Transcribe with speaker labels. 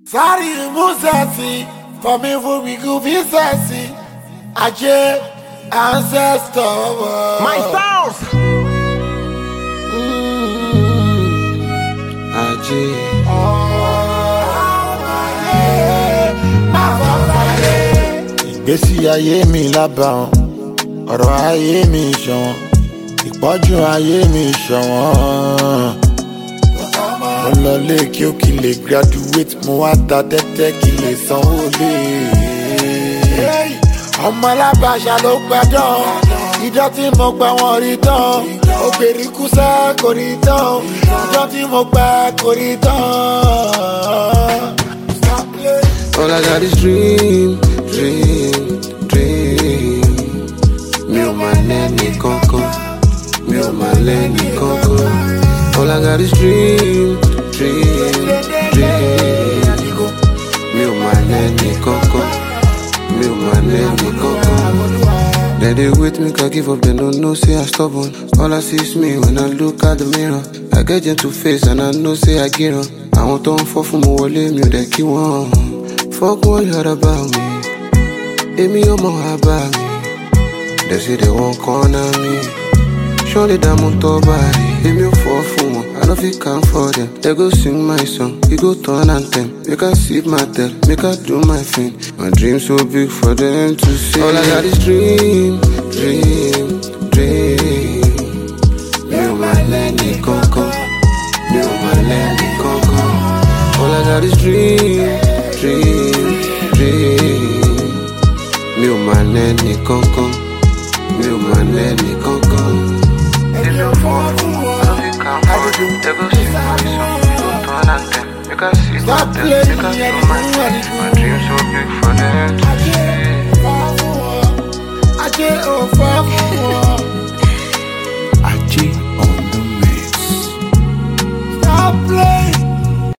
Speaker 1: Sorry, Musasi, for me, we go Visasi. Ajay, ancestor.
Speaker 2: My stars.
Speaker 3: Ajay.
Speaker 1: Ìgbésí ayé mi lábàáhùn, ọ̀rọ̀ ayé mi ṣọ̀wọ́n, ìpọ́jú ayé mi ṣọ̀wọ́n. Mo lọ lé kí ó kí lè graduate, mo wá ta tẹ́tẹ́ kí lè sanwó lé. Ọmọ alábàáṣà ló gbàdán, ìjọ́ tí mo gbà wọ́n rí tán, ògbèrè kúsẹ́ kò rí tán, ìjọ́ tí mo gbà kò rí tán.
Speaker 3: All I got is dream. Mi ò máa lẹ́ni kankan, mi ò máa lẹ́ni kankan. All I got is dream. Mi ò máa lẹ́ni kankan, mi ò máa lẹ́ni kankan. Then they wait me, can give up, they don't know, say I stubborn. All I see is me when I look at the mirror. I get into face and I know, say I get on. Àwọn tó ń fọ́ fún mo wọlé mi ò dẹ̀ kí wọ́n. Fuck what you heard about me. Èmi ọmọ àbá mi. They say they won't corner me. Surely that mo tọ́ báyìí. Èmi ò fọ́ fún wọn. I no fit count for them. They go sing my song. We go turn anthem. Make I sip my tail. Make I do my thing. My dream so big for them to see. All I got is dream. Mi ò máa lẹ́ni kankan. Mi ò máa lẹ́ni kankan. All I got is dream. Mi ò máa lẹ́ni kankan. Mi ò máa lẹ́ni kankan. Èmi ò fọ́ fún wọn. I no fit count for them. They go sing my song. We go turn anthem. Make I sip my tail. Make I do my thing. My dream so big for them to see.
Speaker 1: Ajay, oh,